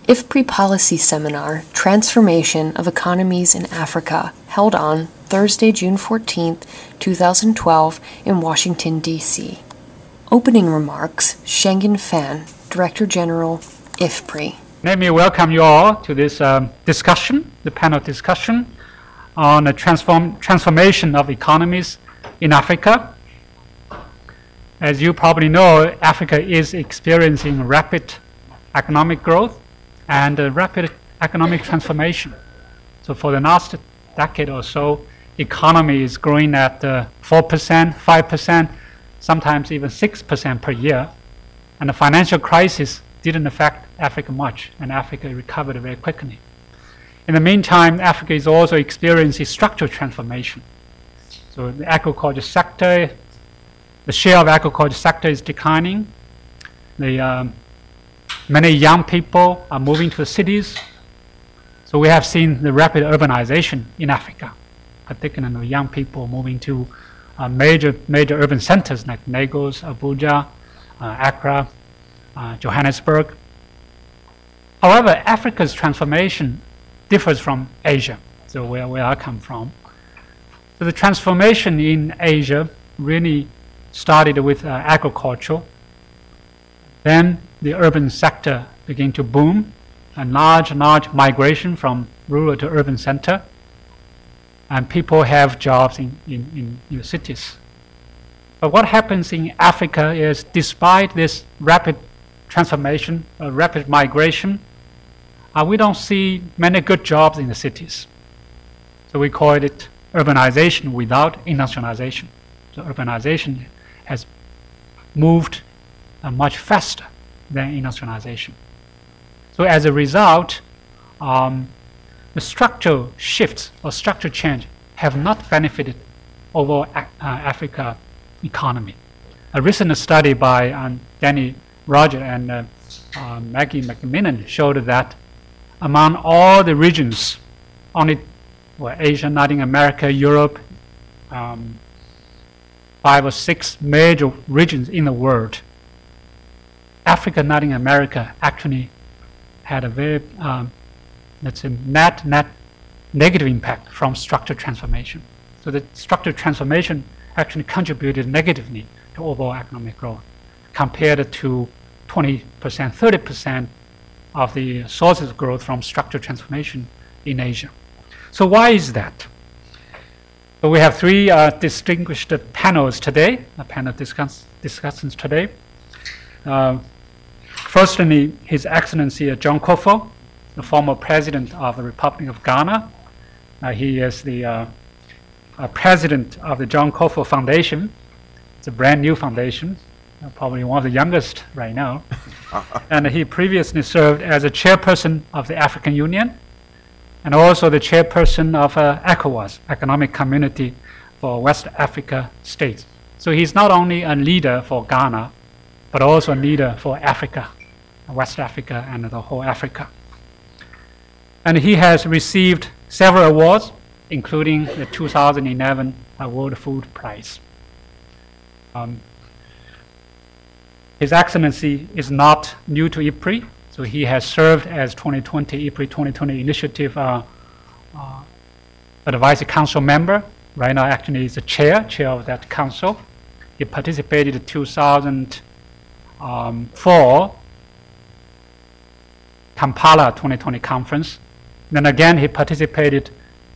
IFPRI Policy Seminar, Transformation of Economies in Africa, held on Thursday, June 14, 2012, in Washington, D.C. Opening remarks, Shenggen Fan, Director General, IFPRI. Let me welcome you all to this discussion, the panel discussion on the transformation of economies in Africa. As you probably know, Africa is experiencing rapid economic growth and rapid economic transformation. So for the last decade or so, economy is growing at 4%, 5%, sometimes even 6% per year. And the financial crisis didn't affect Africa much, and Africa recovered very quickly. In the meantime, Africa is also experiencing structural transformation. So the agriculture sector, the share of agriculture sector is declining. Many young people are moving to the cities. So we have seen the rapid urbanization in Africa, particularly young people moving to major urban centers like Lagos, Abuja, Accra, Johannesburg. However, Africa's transformation differs from Asia, so where I come from. So the transformation in Asia really started with agriculture. Then the urban sector began to boom, and large migration from rural to urban center, and people have jobs in the cities. But what happens in Africa is, despite this rapid transformation, rapid migration, we don't see many good jobs in the cities. So we call it urbanization without industrialization. So urbanization has moved much faster than industrialization. So as a result, the structural shifts or structural change have not benefited overall Africa economy. A recent study by Danny Rogers and Maggie McMillan showed that among all the regions, only Asia, Latin America, Europe, 5 or 6 major regions in the world, Africa and Latin America actually had a very, let's say, net negative impact from structural transformation. So the structural transformation actually contributed negatively to overall economic growth, compared to 20%, 30% of the sources of growth from structural transformation in Asia. So why is that? So we have 3 distinguished panels today, panel discussions today. Firstly, His Excellency John Kufuor, the former president of the Republic of Ghana. He is the president of the John Kufuor Foundation. It's a brand new foundation, probably one of the youngest right now. And he previously served as a chairperson of the African Union and also the chairperson of ECOWAS, Economic Community for West Africa States. So he's not only a leader for Ghana, but also a leader for Africa, West Africa, and the whole Africa. And he has received several awards, including the 2011 World Food Prize. His Excellency is not new to IFPRI, so he has served as 2020 IFPRI 2020 Initiative Advisory Council member. Right now, actually, he's the chair of that council. He participated in 2004 Kampala 2020 conference. Then again, he participated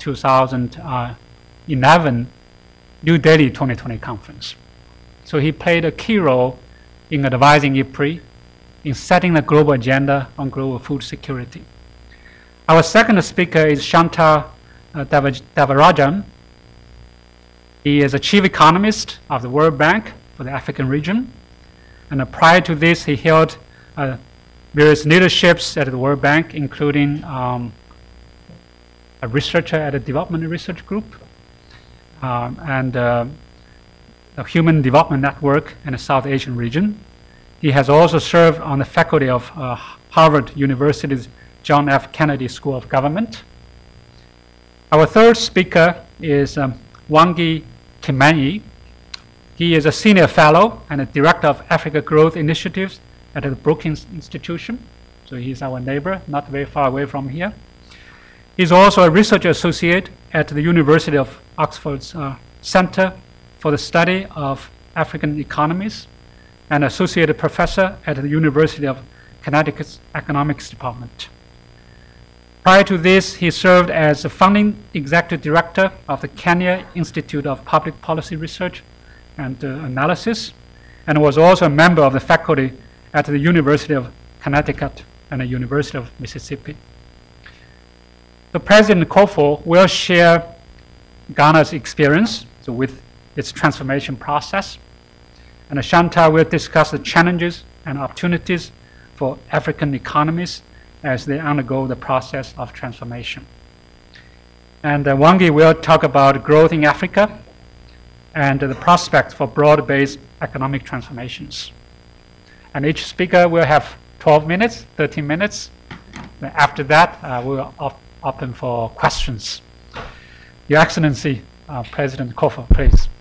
2011 New Delhi 2020 conference. So he played a key role in advising IFPRI in setting the global agenda on global food security. Our second speaker is Shanta Devarajan. He is a chief economist of the World Bank for the African region. And prior to this, he held various leaderships at the World Bank, including a researcher at the Development Research Group and the Human Development Network in the South Asian region. He has also served on the faculty of Harvard University's John F. Kennedy School of Government. Our third speaker is Wangi Kimani. He is a senior fellow and a director of Africa Growth Initiatives at the Brookings Institution. So he's our neighbor, not very far away from here. He's also a research associate at the University of Oxford's Center for the Study of African Economies, and associate professor at the University of Connecticut's Economics Department. Prior to this, he served as the founding executive director of the Kenya Institute of Public Policy Research and Analysis, and was also a member of the faculty at the University of Connecticut and the University of Mississippi. The President Kufuor will share Ghana's experience with its transformation process, and Chantal will discuss the challenges and opportunities for African economies as they undergo the process of transformation. And Wangi will talk about growth in Africa and the prospects for broad-based economic transformations. And each speaker will have 12 minutes, 13 minutes. After that, we'll open for questions. Your Excellency, President Kufuor, please.